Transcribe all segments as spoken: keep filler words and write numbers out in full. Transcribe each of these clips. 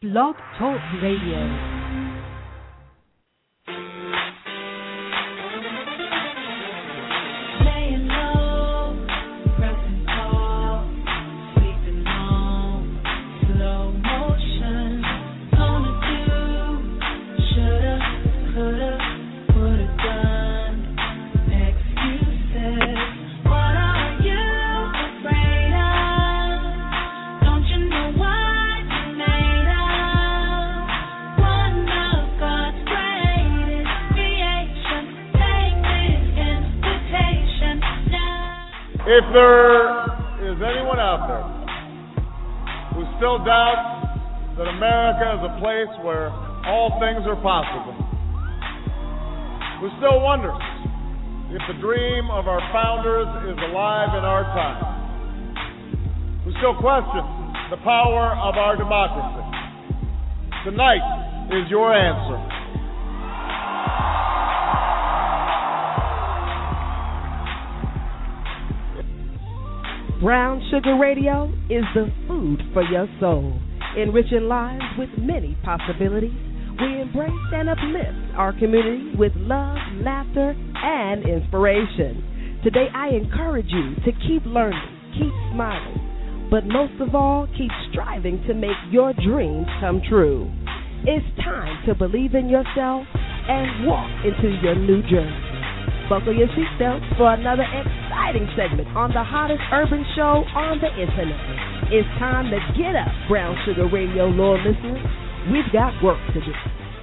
Blog Talk Radio. If there is anyone out there who still doubts that America is a place where all things are possible, who still wonders if the dream of our founders is alive in our time, who still questions the power of our democracy, tonight is your answer. Brown Sugar Radio is the food for your soul, enriching lives with many possibilities. We embrace and uplift our community with love, laughter, and inspiration. Today, I encourage you to keep learning, keep smiling, but most of all, keep striving to make your dreams come true. It's time to believe in yourself and walk into your new journey. Buckle your seatbelts for another exciting segment on the hottest urban show on the internet. It's time to get up, Brown Sugar Radio loyal listeners. We've got work to do.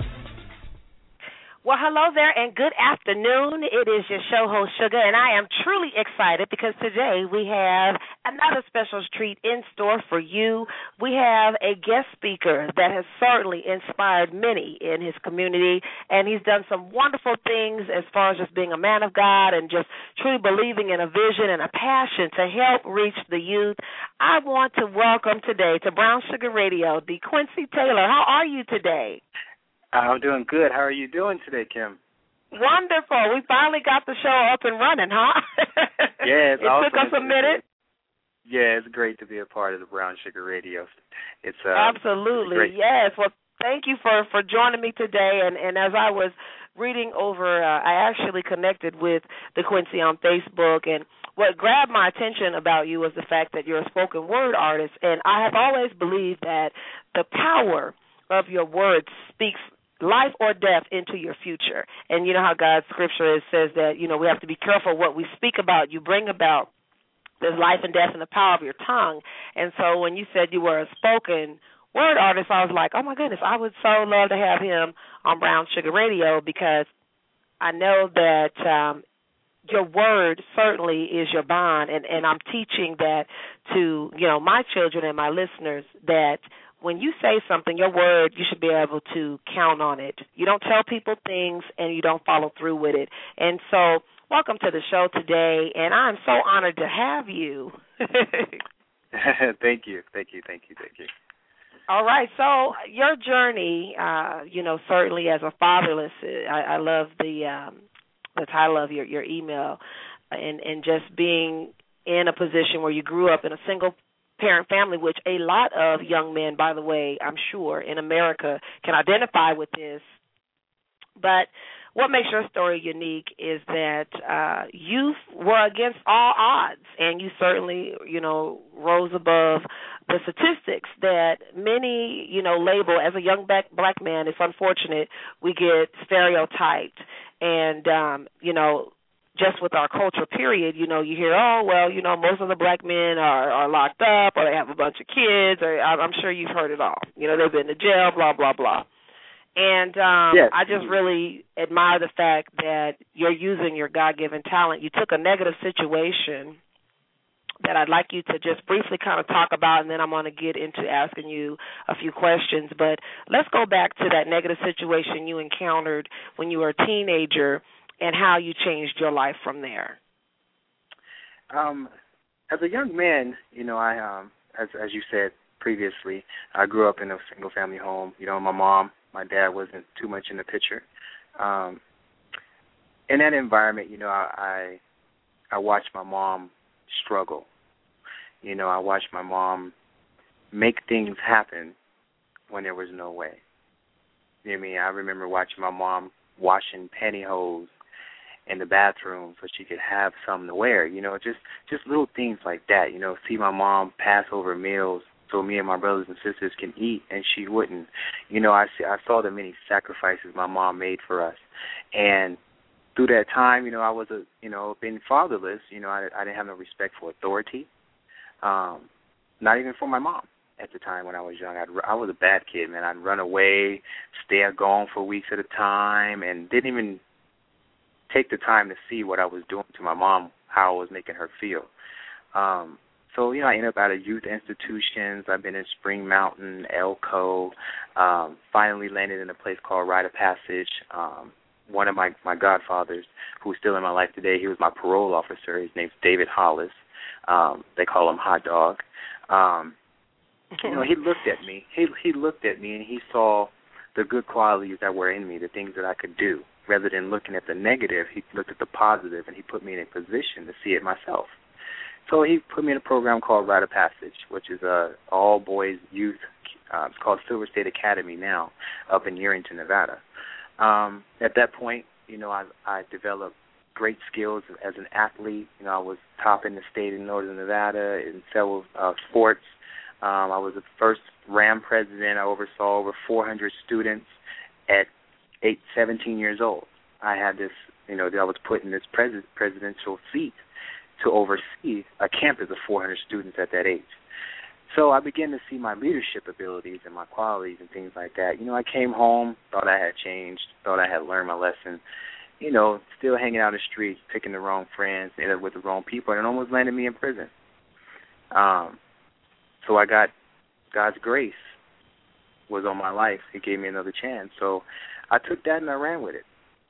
Well, hello there and good afternoon. It is your show host, Sugar, and I am truly excited because today we have another special treat in store for you. We have a guest speaker that has certainly inspired many in his community, and he's done some wonderful things as far as just being a man of God and just truly believing in a vision and a passion to help reach the youth. I want to welcome today to Brown Sugar Radio, DeQuincy Taylor. How are you today? I'm doing good. How are you doing today, Kim? Wonderful. We finally got the show up and running, huh? Yeah, it's it awesome. took us a minute. Yeah, it's great to be a part of the Brown Sugar Radio. It's uh, absolutely great. Yes. Well, thank you for, for joining me today. And, and as I was reading over, uh, I actually connected with DeQuincy on Facebook, and what grabbed my attention about you was the fact that you're a spoken word artist, and I have always believed that the power of your words speaks life or death into your future. And you know how God's scripture is, says that, you know, we have to be careful what we speak about. You bring about there's life and death in the power of your tongue. And so when you said you were a spoken word artist, I was like, oh, my goodness, I would so love to have him on Brown Sugar Radio because I know that um, your word certainly is your bond. And, and I'm teaching that to, you know, my children and my listeners that when you say something, your word, you should be able to count on it. You don't tell people things and you don't follow through with it. And so welcome to the show today, and I'm so honored to have you. Thank you. Thank you. Thank you. Thank you. All right. So your journey, uh, you know, certainly as a fatherless, I, I love the um, the title of your, your email and, and just being in a position where you grew up in a single parent family, which a lot of young men, by the way, I'm sure, in America can identify with this. But what makes your story unique is that uh, you were against all odds, and you certainly, you know, rose above the statistics that many, you know, label as a young black, black man. It's unfortunate we get stereotyped, and, um, you know, just with our culture, period, you know, you hear, oh, well, you know, most of the black men are, are locked up or they have a bunch of kids, or I'm sure you've heard it all. You know, they've been to jail, blah, blah, blah. And um, yes. I just really admire the fact that you're using your God-given talent. You took a negative situation that I'd like you to just briefly kind of talk about, and then I'm going to get into asking you a few questions. But let's go back to that negative situation you encountered when you were a teenager and how you changed your life from there. Um, as a young man, you know, I, um, as as you said previously, I grew up in a single-family home. You know, my mom, my dad wasn't too much in the picture. Um, in that environment, you know, I, I I watched my mom struggle. You know, I watched my mom make things happen when there was no way. You know what I mean? I remember watching my mom washing pantyhose in the bathroom so she could have something to wear. You know, just just little things like that. You know, see my mom pass over meals so me and my brothers and sisters can eat, and she wouldn't. You know, I see, I saw the many sacrifices my mom made for us, and through that time, you know, I was a, you know, being fatherless. You know, I, I didn't have no respect for authority, um, not even for my mom. At the time when I was young, I'd, I was a bad kid, man. I'd run away, stay gone for weeks at a time, and didn't even take the time to see what I was doing to my mom, how I was making her feel. Um, so, you know, I ended up out of youth institutions. I've been in Spring Mountain, Elko, um, finally landed in a place called Rite of Passage. Um, one of my, my godfathers, who's still in my life today, he was my parole officer. His name's David Hollis. Um, they call him Hot Dog. Um, You know, he looked at me. He he looked at me, and he saw the good qualities that were in me, the things that I could do. Rather than looking at the negative, he looked at the positive, and he put me in a position to see it myself. So he put me in a program called Rite of Passage, which is a all-boys youth. Uh, it's called Silver State Academy now, up in Yerington, Nevada. Um, at that point, you know, I, I developed great skills as an athlete. You know, I was top in the state in Northern Nevada in several uh, sports. Um, I was the first RAM president. I oversaw over four hundred students at eight, seventeen years old. I had this, you know, I was put in this pres- presidential seat to oversee a campus of four hundred students at that age. So I began to see my leadership abilities and my qualities and things like that. You know, I came home, thought I had changed, thought I had learned my lesson. You know, still hanging out the streets, picking the wrong friends, ended up with the wrong people, and it almost landed me in prison. Um. So I got God's grace was on my life. He gave me another chance. So I took that and I ran with it.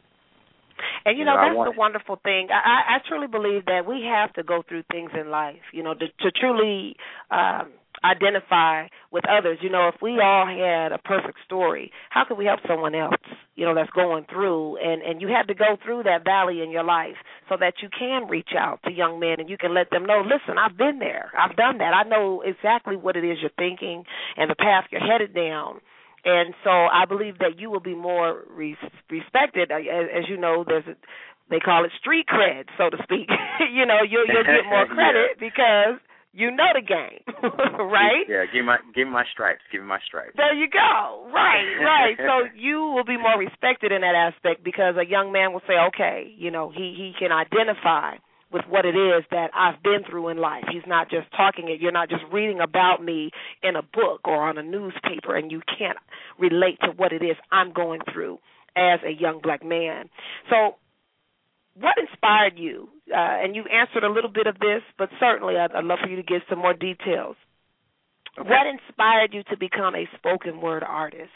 And, you know, you know that's want... the wonderful thing. I, I truly believe that we have to go through things in life, you know, to, to truly um, identify with others. You know, if we all had a perfect story, how could we help someone else, you know, that's going through? And, and you had to go through that valley in your life so that you can reach out to young men and you can let them know, listen, I've been there. I've done that. I know exactly what it is you're thinking and the path you're headed down. And so I believe that you will be more res- respected. As, as you know, there's a, they call it street cred, so to speak. you know, you'll, you'll get more credit yeah. because you know the game, right? Yeah, give me my give me my stripes. Give me my stripes. There you go. Right, right. So you will be more respected in that aspect because a young man will say, okay, you know, he, he can identify with what it is that I've been through in life. He's not just talking it. You're not just reading about me in a book or on a newspaper, and you can't relate to what it is I'm going through as a young black man. So what inspired you? Uh, and you've answered a little bit of this, but certainly I'd, I'd love for you to give some more details. Okay. What inspired you to become a spoken word artist?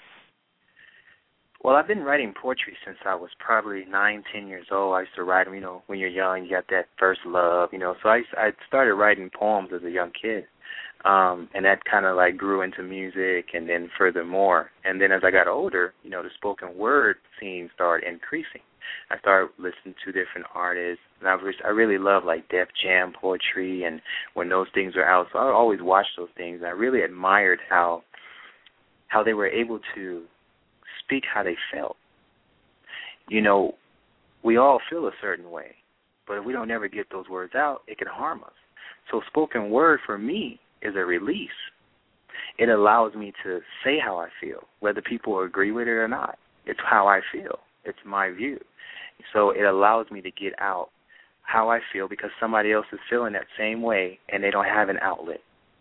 Well, I've been writing poetry since I was probably nine, ten years old. I used to write them, you know, when you're young, you got that first love, you know. So I, I started writing poems as a young kid, um, and that kind of like grew into music and then furthermore. And then as I got older, you know, the spoken word scene started increasing. I started listening to different artists, and I, was, I really love like Def Jam poetry and when those things are out. So I always watched those things, and I really admired how how they were able to speak how they felt. You know, we all feel a certain way, but if we don't ever get those words out, it can harm us. So spoken word for me is a release. It allows me to say how I feel, whether people agree with it or not. It's how I feel. It's my view. So it allows me to get out how I feel because somebody else is feeling that same way and they don't have an outlet.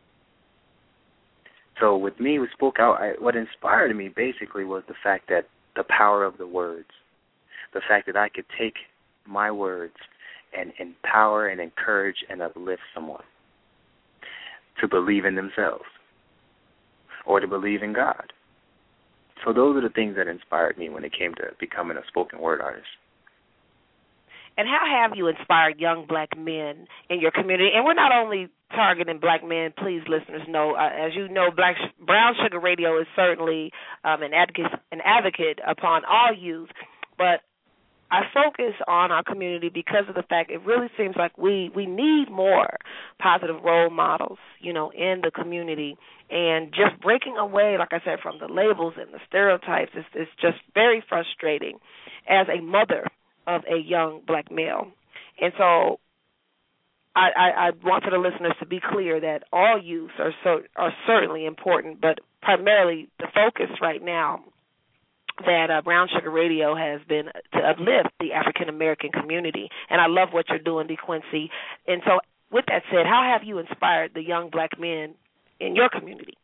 So with me, we spoke out. I, what inspired me basically was the fact that the power of the words, the fact that I could take my words and empower and encourage and uplift someone to believe in themselves or to believe in God. So those are the things that inspired me when it came to becoming a spoken word artist. And how have you inspired young black men in your community? And we're not only targeting black men. Please, listeners, know, uh, as you know, Black Brown Sugar Radio is certainly um, an advocate, an advocate upon all youth. But I focus on our community because of the fact it really seems like we, we need more positive role models, you know, in the community. And just breaking away, like I said, from the labels and the stereotypes is, is just very frustrating as a mother of a young black male. And so I, I, I want for the listeners to be clear that all youth are so are certainly important, but primarily the focus right now that uh, Brown Sugar Radio has been to uplift the African American community. And I love what you're doing, DeQuincy. And so with that said, how have you inspired the young black men in your community?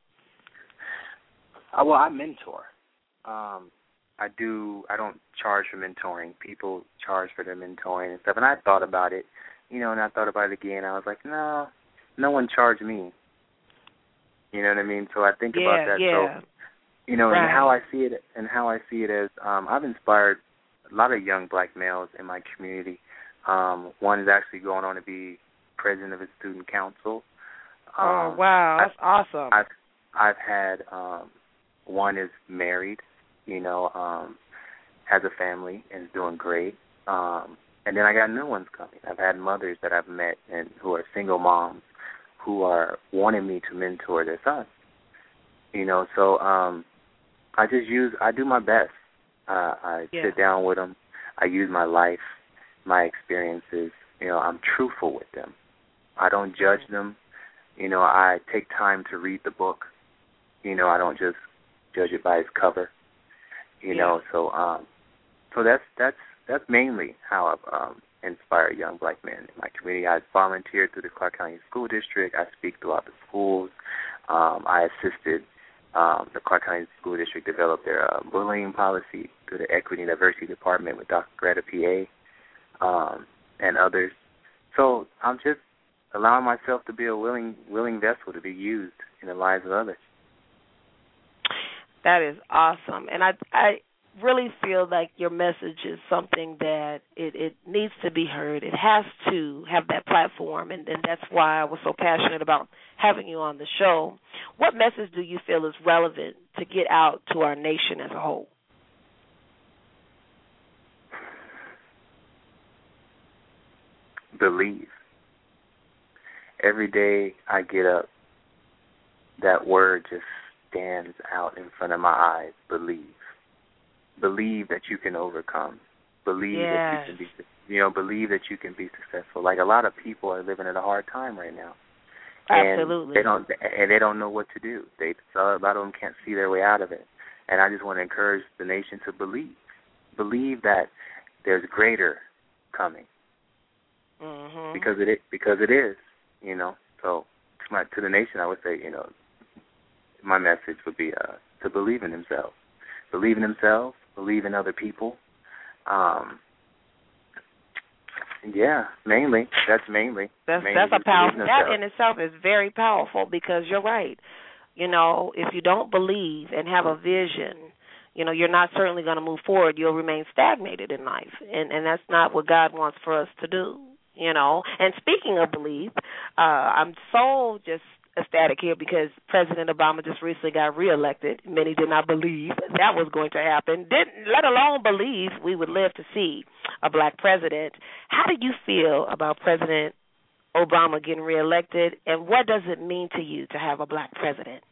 Uh, well, I mentor. Um, I do. I don't charge for mentoring. People charge for their mentoring and stuff. And I thought about it, you know, and I thought about it again. I was like, no, no one charged me. You know what I mean? So I think yeah, about that. Yeah. So, you know, right. and how I see it, and how I see it as um, I've inspired a lot of young black males in my community. Um, one is actually going on to be president of a student council. Um, oh wow, that's I've, awesome. I've I've had um, one is married, you know, um, has a family and is doing great. Um, and then I got new ones coming. I've had mothers that I've met and who are single moms who are wanting me to mentor their sons. You know, so um, I just use, I do my best. Uh, I yeah. sit down with them. I use my life, my experiences. You know, I'm truthful with them. I don't judge them. You know, I take time to read the book. You know, I don't just judge it by its cover. You yeah. know, so um, so that's that's that's mainly how I've um, inspired young black men in my community. I volunteered through the Clark County School District. I speak throughout the schools. Um, I assisted um, the Clark County School District develop their uh, bullying policy through the Equity and Diversity Department with Doctor Greta P A um, and others. So I'm just allowing myself to be a willing willing vessel to be used in the lives of others. That is awesome. And I I really feel like your message is something that it, it needs to be heard. It has to have that platform, and, and that's why I was so passionate about having you on the show. What message do you feel is relevant to get out to our nation as a whole? Believe. Every day I get up, that word just stands out in front of my eyes. Believe. Believe that you can overcome. Believe yes. that you can be, you know, believe that you can be successful. Like a lot of people are living at a hard time right now. Absolutely. And they don't, and they don't know what to do. They, so a lot of them can't see their way out of it. And I just want to encourage the nation to believe. Believe that there's greater coming. Mm-hmm. Because it, because it is, you know. So to, my, to the nation, I would say, you know, my message would be uh, to believe in themselves. Believe in themselves, believe in other people. Um, yeah, mainly. That's mainly. That's mainly that's a powerful. In that in itself is very powerful because you're right. You know, if you don't believe and have a vision, you know, you're not certainly going to move forward. You'll remain stagnated in life, and and that's not what God wants for us to do. You know. And speaking of belief, uh, I'm so just ecstatic here because President Obama just recently got reelected. Many did not believe that was going to happen, didn't let alone believe we would live to see a black president. How do you feel about President Obama getting reelected, and what does it mean to you to have a black president?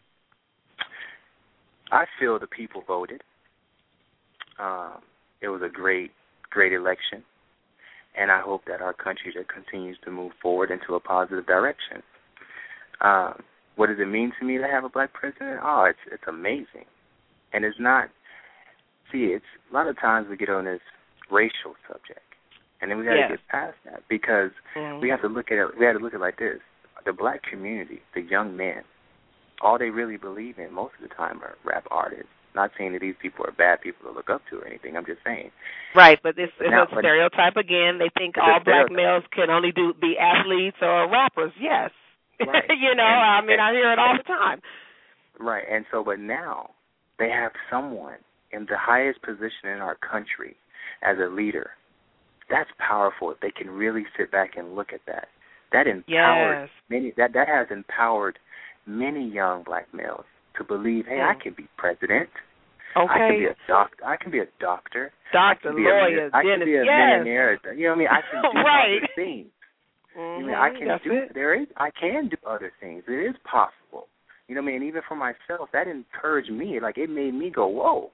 I feel the people voted. Um, it was a great, great election, and I hope that our country just continues to move forward into a positive direction. Um, what does it mean to me to have a black president? Oh, it's it's amazing, and it's not. See, it's a lot of times we get on this racial subject, and then we got to yes. get past that because mm-hmm. we have to look at it. We have to look at it like this: the black community, the young men, all they really believe in most of the time are rap artists. Not saying that these people are bad people to look up to or anything. I'm just saying. Right, but this is now, a stereotype again. They think all black males can only do be athletes or rappers. Yes. Right. you know, and, I mean, I hear it all the time. Right, and so, but now they have someone in the highest position in our country as a leader. That's powerful if they can really sit back and look at that. That empowers yes. many. That that has empowered many young black males to believe, hey, mm. I can be president. Okay. I can be a doctor. I can be a doctor. Doctor, lawyer, a, I can be a yes. millionaire. You know what I mean? I can do right. other things. Mm-hmm. You know, I can That's do. it. There is. I can do other things. It is possible. You know what I mean? And even for myself, that encouraged me. Like it made me go, whoa,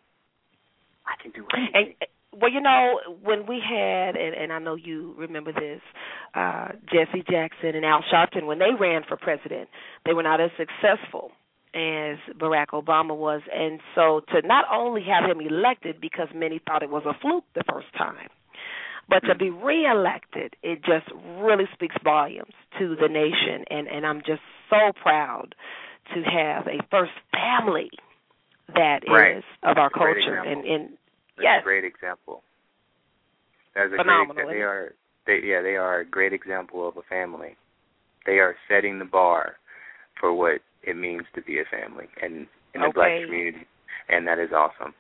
I can do anything. And, well, you know, when we had, and, and I know you remember this, uh, Jesse Jackson and Al Sharpton, when they ran for president, they were not as successful as Barack Obama was. And so to not only have him elected because many thought it was a fluke the first time, but to be reelected, it just really speaks volumes to the nation. And, and I'm just so proud to have a first family that right. is of our That's a great culture. example. And, and That's yes. a great example. That's a Phenomenal. great. They are. They, yeah, they are a great example of a family. They are setting the bar for what it means to be a family and in the okay. black community, and that is awesome.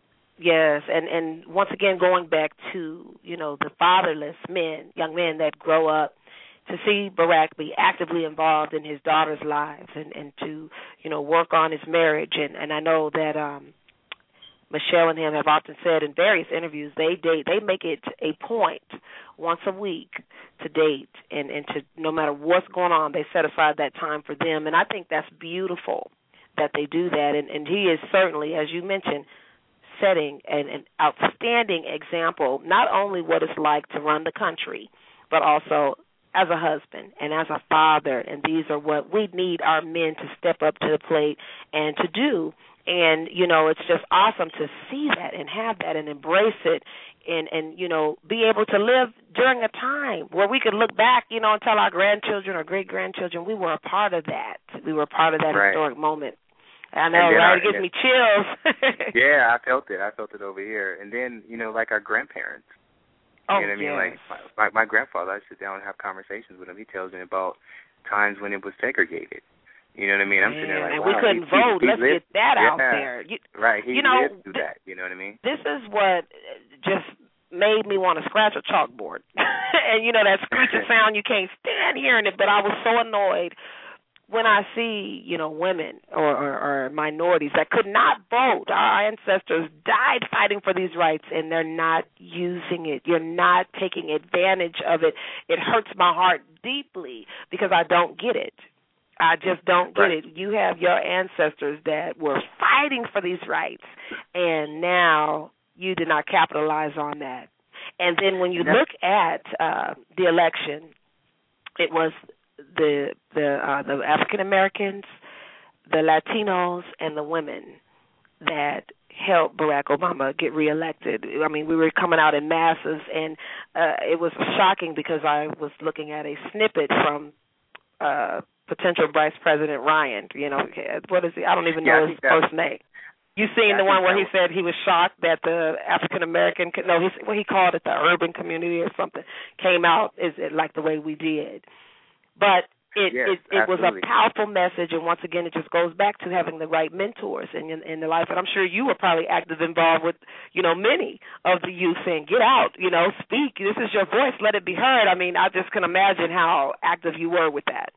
Yes, and and once again, going back to, you know, the fatherless men, young men that grow up, to see Barack be actively involved in his daughter's lives and, and to, you know, work on his marriage. And, and I know that um, Michelle and him have often said in various interviews they date, they make it a point once a week to date, and, and to no matter what's going on, they set aside that time for them. And I think that's beautiful that they do that. And, and he is certainly, as you mentioned, setting an, an outstanding example, not only what it's like to run the country, but also as a husband and as a father. And these are what we need our men to step up to the plate and to do. And, you know, it's just awesome to see that and have that and embrace it and, and, you know, be able to live during a time where we could look back, you know, and tell our grandchildren or great-grandchildren we were a part of that. We were a part of that right. historic moment. I know, right? Our, it gives me chills. yeah, I felt it. I felt it over here. And then, you know, like our grandparents. Oh, you know what I mean? yes. Like my, my, my grandfather, I sit down and have conversations with him. He tells me about times when it was segregated. You know what I mean? I'm Man, sitting there like, and wow. we couldn't he, vote. he, he Let's lived, get that yeah, out there. You, right. He you know, lived through th- that. You know what I mean? This is what just made me want to scratch a chalkboard. And, you know, that screeching sound, you can't stand hearing it, but I was so annoyed when I see, you know, women or, or, or minorities that could not vote. Our ancestors died fighting for these rights, and they're not using it. You're not taking advantage of it. It hurts my heart deeply because I don't get it. I just don't get right. it. You have your ancestors that were fighting for these rights, and now you did not capitalize on that. And then when you look at uh, the election, it was the the uh, the African Americans, the Latinos, and the women that helped Barack Obama get reelected. I mean, we were coming out in masses, and uh, it was shocking because I was looking at a snippet from uh, potential Vice President Ryan. You know, what is he? I don't even know yeah, his first name. You seen yeah, the one where he was... said he was shocked that the African American, no, he what he called it, the urban community or something, came out is it like the way we did. But it, yes, it it was a absolutely. powerful message, and once again, it just goes back to having the right mentors in in the life. And I'm sure you were probably active involved with, you know, many of the youth saying, "Get out, you know, speak. This is your voice. Let it be heard." I mean, I just can imagine how active you were with that.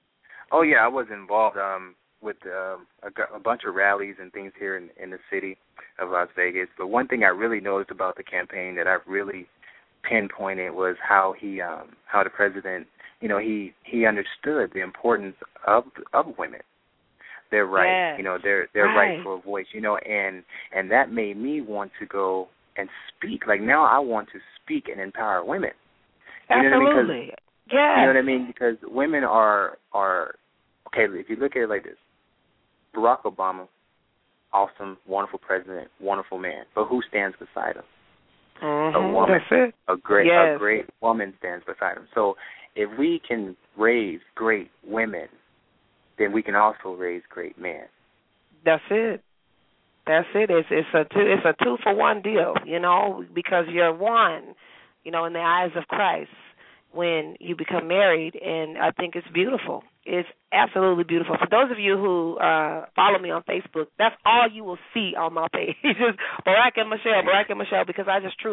Oh yeah, I was involved um, with um, a, a bunch of rallies and things here in, in the city of Las Vegas. But one thing I really noticed about the campaign that I really pinpointed was how he, um, how the president. You know, he, he understood the importance of of women, their right, yes, you know, their their right. right for a voice, you know, and and that made me want to go and speak. Like now, I want to speak and empower women. You Absolutely, know what I mean? yeah. You know what I mean? Because women are are okay. If you look at it like this, Barack Obama, awesome, wonderful president, wonderful man, but who stands beside him? Mm-hmm, a woman. That's it. A great yes. a great woman stands beside him. So if we can raise great women, then we can also raise great men. That's it. That's it. It's it's a two it's a two for one deal, you know, because you're one, you know, in the eyes of Christ when you become married, and I think it's beautiful. It's absolutely beautiful. For those of you who uh, follow me on Facebook, that's all you will see on my page. It's just Barack and Michelle, Barack and Michelle, because I just truly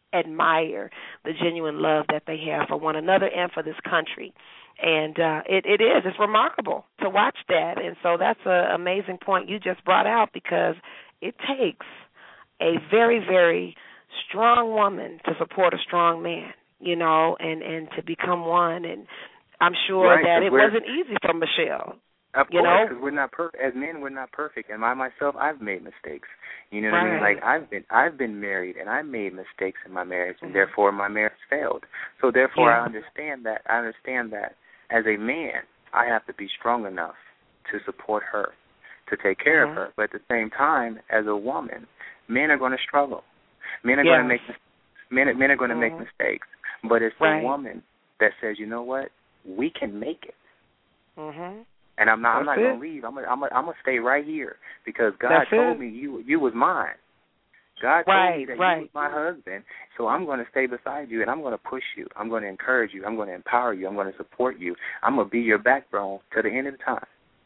admire the genuine love that they have for one another and for this country. And uh, it, it is. It's remarkable to watch that. And so that's an amazing point you just brought out, because it takes a very, very strong woman to support a strong man, you know, and, and to become one. And I'm sure right, that it wasn't easy for Michelle. Of you course, because know? we're not perfect. As men, we're not perfect. And I myself, I've made mistakes. You know what right. I mean? Like I've been, I've been married, and I made mistakes in my marriage, and mm-hmm. therefore my marriage failed. So therefore, yeah. I understand that. I understand that as a man, I have to be strong enough to support her, to take care mm-hmm. of her. But at the same time, as a woman, men are going to struggle. Men are yes. going to make men. Men are going to mm-hmm. make mistakes. But it's right. the woman that says, you know what, we can make it. Mm-hmm. And I'm not. That's I'm not going to leave. I'm. Gonna, I'm. Gonna, I'm going to stay right here because God That's told it. me you. You was mine. God right, told me that right. you was my husband. So I'm going to stay beside you, and I'm going to push you. I'm going to encourage you. I'm going to empower you. I'm going to support you. I'm going to be your backbone to the end of the time.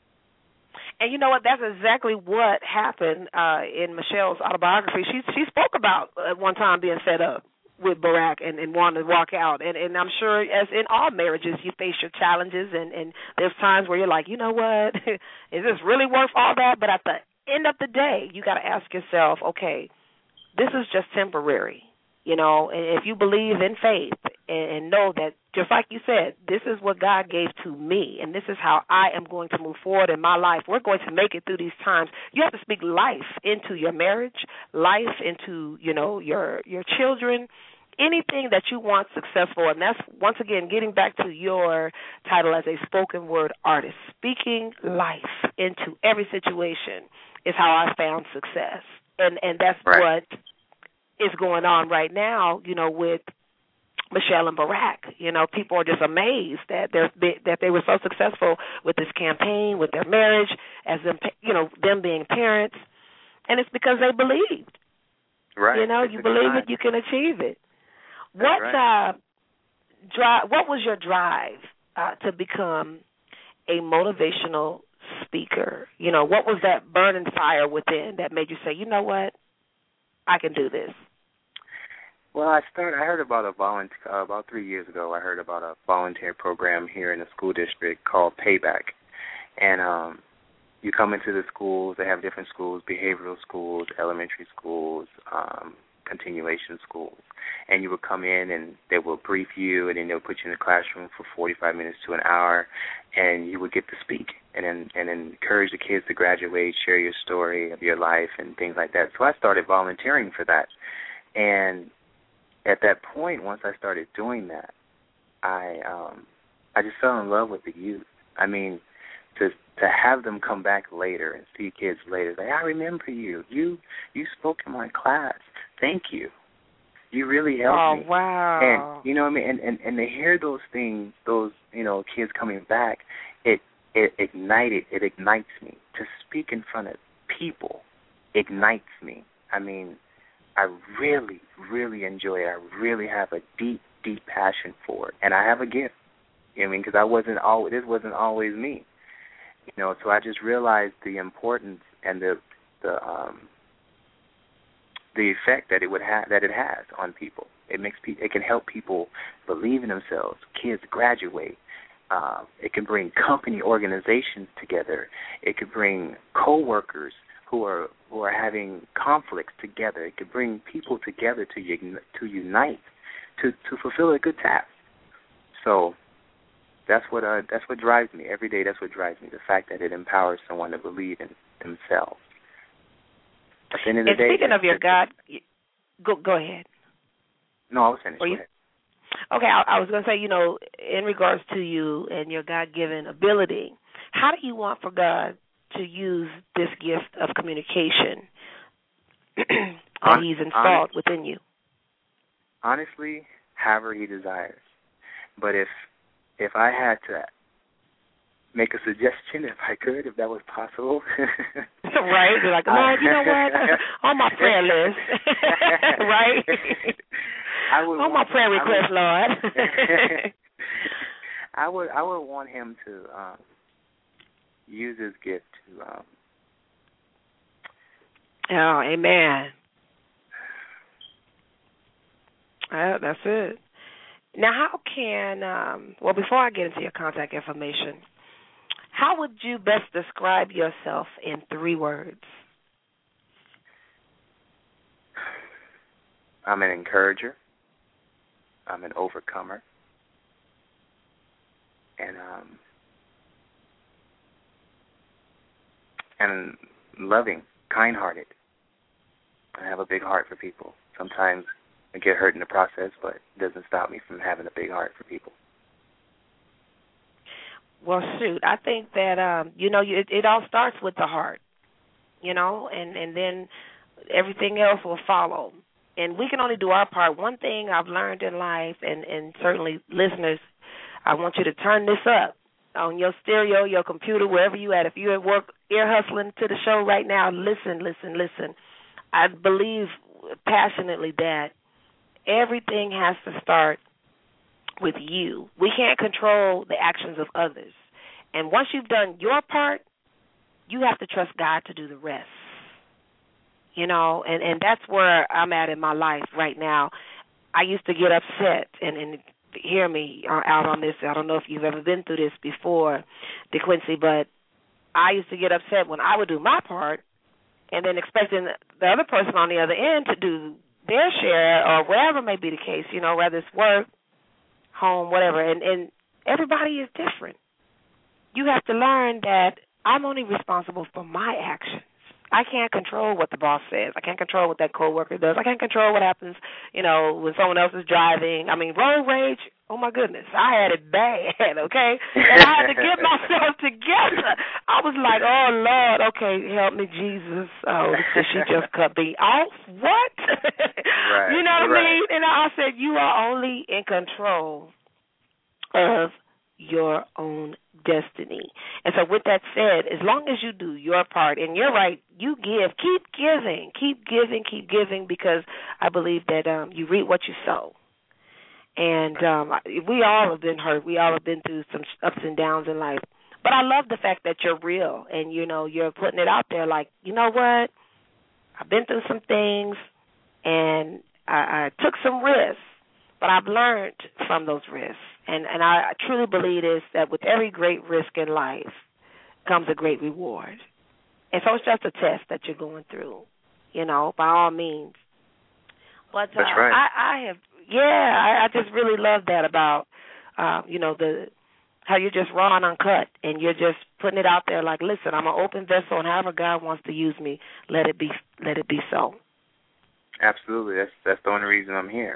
And you know what? That's exactly what happened uh, in Michelle's autobiography. She she spoke about at one time being fed up with Barack and, and wanting to walk out. And, and I'm sure, as in all marriages, you face your challenges, and, and there's times where you're like, you know what, is this really worth all that? But at the end of the day, you got to ask yourself, okay, this is just temporary, you know, and if you believe in faith and, and know that, just like you said, this is what God gave to me, and this is how I am going to move forward in my life. We're going to make it through these times. You have to speak life into your marriage, life into, you know, your your children, anything that you want successful. And that's, once again, getting back to your title as a spoken word artist. Speaking life into every situation is how I found success. And and that's right. what is going on right now, you know, with Michelle and Barack. You know, people are just amazed that they're that they were so successful with this campaign, with their marriage, as them, you know, them being parents, and it's because they believed. Right. You know, it's you believe time. it, you can achieve it. That's What right. uh, drive? What was your drive uh, to become a motivational speaker? You know, what was that burning fire within that made you say, you know what, I can do this? Well, I started. I heard about a volunteer uh, about three years ago. I heard about a volunteer program here in the school district called Payback, and um, you come into the schools. They have different schools: behavioral schools, elementary schools, um, continuation schools. And you would come in, and they will brief you, and then they'll put you in the classroom for forty-five minutes to an hour, and you would get to speak and then and encourage the kids to graduate, share your story of your life and things like that. So I started volunteering for that, and at that point, once I started doing that, I um, I just fell in love with the youth. I mean, to to have them come back later and see kids later, like, I remember you. You you spoke in my class. Thank you. You really helped oh, me. Oh, wow. And, you know what I mean? And, and, and to hear those things, those, you know, kids coming back, it, it ignited, it ignites me. To speak in front of people ignites me. I mean, I really, really enjoy it. I really have a deep, deep passion for it. And I have a gift. You know what I mean? Because I wasn't always, this wasn't always me. You know, so I just realized the importance and the, the, um, the effect that it would have, that it has on people. It makes people, it can help people believe in themselves. Kids graduate. Uh, it can bring company organizations together. It could bring coworkers who are who are having conflicts together. It could bring people together to un- to unite, to to fulfill a good task. So that's what uh, that's what drives me every day. That's what drives me. The fact that it empowers someone to believe in themselves. At the end of the and day, speaking of your God, go go ahead. No, I was finished. Go you, ahead. Okay, I, I was going to say, you know, in regards to you and your God-given ability, how do you want for God to use this gift of communication that Hon- He's installed honest, within you? Honestly, however He desires. But if if I had to make a suggestion, if I could, if that was possible. Right? You're like, Lord, you know what? On my prayer list. Right? I would On want, my prayer request, I would, Lord. I would I would want Him to um, use His gift to um, oh, amen. Uh, that's it. Now, how can, um, well, before I get into your contact information, how would you best describe yourself in three words? I'm an encourager. I'm an overcomer. And um, and loving, kind-hearted. I have a big heart for people. Sometimes I get hurt in the process, but it doesn't stop me from having a big heart for people. Well, shoot, I think that, um, you know, it, it all starts with the heart, you know, and, and then everything else will follow. And we can only do our part. One thing I've learned in life, and, and certainly listeners, I want you to turn this up on your stereo, your computer, wherever you at. If you're at work, ear hustling to the show right now, listen, listen, listen. I believe passionately that everything has to start with you. We can't control the actions of others. And once you've done your part, you have to trust God to do the rest. You know, and, and that's where I'm at in my life right now. I used to get upset, and, and hear me out on this. I don't know if you've ever been through this before, DeQuincy, but I used to get upset when I would do my part and then expecting the other person on the other end to do their share or whatever may be the case, you know, whether it's work, home, whatever. And, and everybody is different. You have to learn that I'm only responsible for my actions. I can't control what the boss says. I can't control what that coworker does. I can't control what happens, you know, when someone else is driving. I mean, road rage, oh, my goodness. I had it bad, okay? And I had to get myself together. I was like, oh, Lord, okay, help me, Jesus. Oh, did she just cut me off? What? Right, you know what right. I mean? And I said, you are only in control of your own destiny. And so with that said, as long as you do your part, and you're right, you give, keep giving, keep giving, keep giving, because I believe that um, you reap what you sow. And um, we all have been hurt. We all have been through some ups and downs in life. But I love the fact that you're real and, you know, you're putting it out there like, you know what, I've been through some things and I, I took some risks, but I've learned from those risks. And and I truly believe is that with every great risk in life comes a great reward. And so it's just a test that you're going through, you know, by all means. But uh, That's right. I, I have, yeah, I, I just really love that about, uh, you know, the how you're just raw and uncut, and you're just putting it out there like, listen, I'm an open vessel, and however God wants to use me, let it be, let it be so. Absolutely. That's that's the only reason I'm here.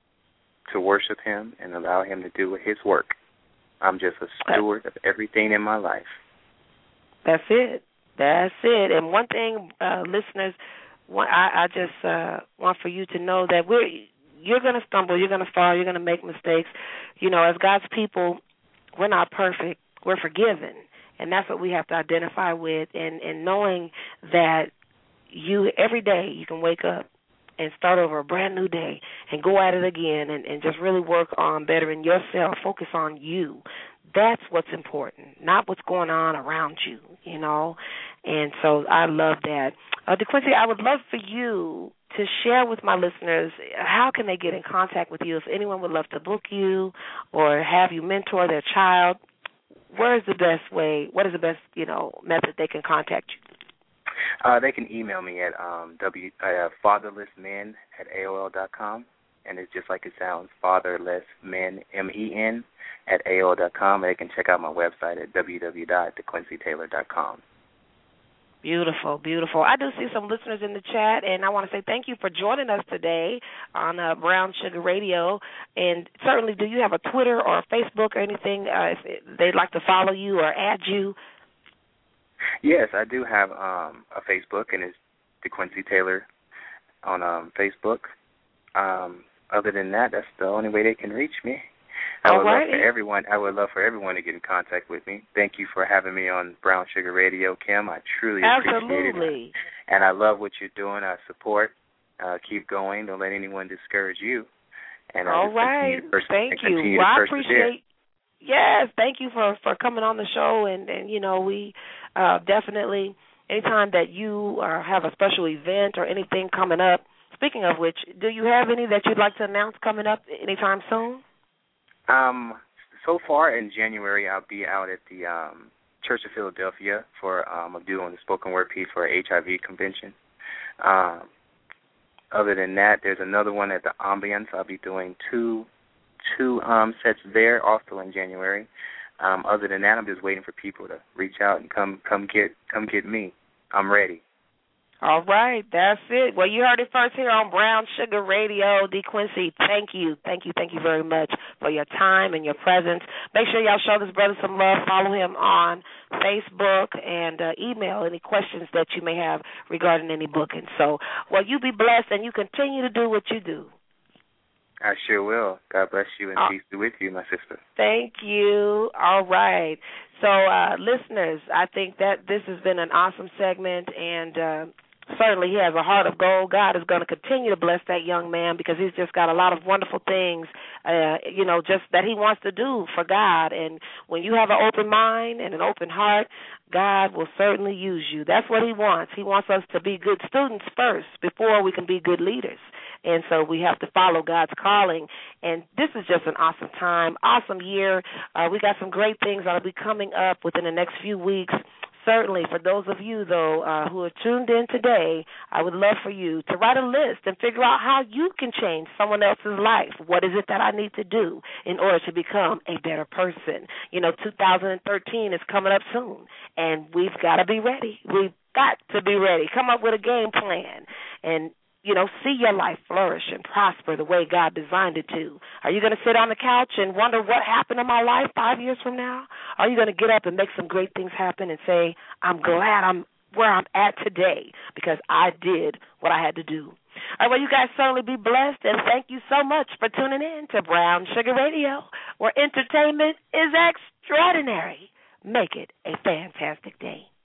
To worship him and allow him to do his work. I'm just a steward of everything in my life. That's it. That's it. And one thing, uh, listeners, one, I, I just uh, want for you to know that we're you're going to stumble, you're going to fall, you're going to make mistakes. You know, as God's people, we're not perfect. We're forgiven. And that's what we have to identify with, and, and knowing that you every day you can wake up and start over a brand new day and go at it again and, and just really work on bettering yourself, focus on you. That's what's important, not what's going on around you, you know. And so I love that. Uh, DeQuincy, I would love for you to share with my listeners how can they get in contact with you if anyone would love to book you or have you mentor their child. Where is the best way, what is the best, you know, method they can contact you? Uh, they can email me at um, w, uh, fatherlessmen at A O L dot com, and it's just like it sounds, fatherlessmen, M E N, at A O L dot com. They can check out my website at w w w dot de quincy taylor dot com. Beautiful, beautiful. I do see some listeners in the chat, and I want to say thank you for joining us today on uh, Brown Sugar Radio. And certainly, do you have a Twitter or a Facebook or anything uh, if they'd like to follow you or add you? Yes, I do have um, a Facebook, and it's DeQuincy Taylor on um, Facebook. Um, other than that, that's the only way they can reach me. I would love for everyone. I would love for everyone to get in contact with me. Thank you for having me on Brown Sugar Radio, Kim. I truly Absolutely. appreciate it, and I love what you're doing. I support. Uh, keep going. Don't let anyone discourage you. And all right. Pers- Thank you. Well, I appreciate. Yes, thank you for, for coming on the show, and, and you know, we uh, definitely, anytime that you uh, have a special event or anything coming up, speaking of which, do you have any that you'd like to announce coming up anytime soon? Um, so far in January, I'll be out at the um, Church of Philadelphia for um, I'm doing the spoken word piece for an H I V convention. Um, other than that, there's another one at the Ambience. I'll be doing two two um, sets there also in January. Um, other than that, I'm just waiting for people to reach out and come come get come get me. I'm ready. All right, that's it. Well, you heard it first here on Brown Sugar Radio. DeQuincy, thank you. Thank you, thank you very much for your time and your presence. Make sure y'all show this brother some love. Follow him on Facebook and uh, email any questions that you may have regarding any booking. So, well, you be blessed and you continue to do what you do. I sure will. God bless you and uh, peace be with you, my sister. Thank you. All right. So, uh, listeners, I think that this has been an awesome segment, and uh, certainly he has a heart of gold. God is going to continue to bless that young man because he's just got a lot of wonderful things, uh, you know, just that he wants to do for God. And when you have an open mind and an open heart, God will certainly use you. That's what he wants. He wants us to be good students first before we can be good leaders. And so we have to follow God's calling. And this is just an awesome time, awesome year. Uh, we got some great things that will be coming up within the next few weeks. Certainly, for those of you, though, uh, who are tuned in today, I would love for you to write a list and figure out how you can change someone else's life. What is it that I need to do in order to become a better person? You know, two thousand thirteen is coming up soon, and we've got to be ready. We've got to be ready. Come up with a game plan and, you know, see your life flourish and prosper the way God designed it to. Are you going to sit on the couch and wonder what happened in my life five years from now? Are you going to get up and make some great things happen and say, I'm glad I'm where I'm at today because I did what I had to do? All right, well, you guys certainly be blessed, and thank you so much for tuning in to Brown Sugar Radio, where entertainment is extraordinary. Make it a fantastic day.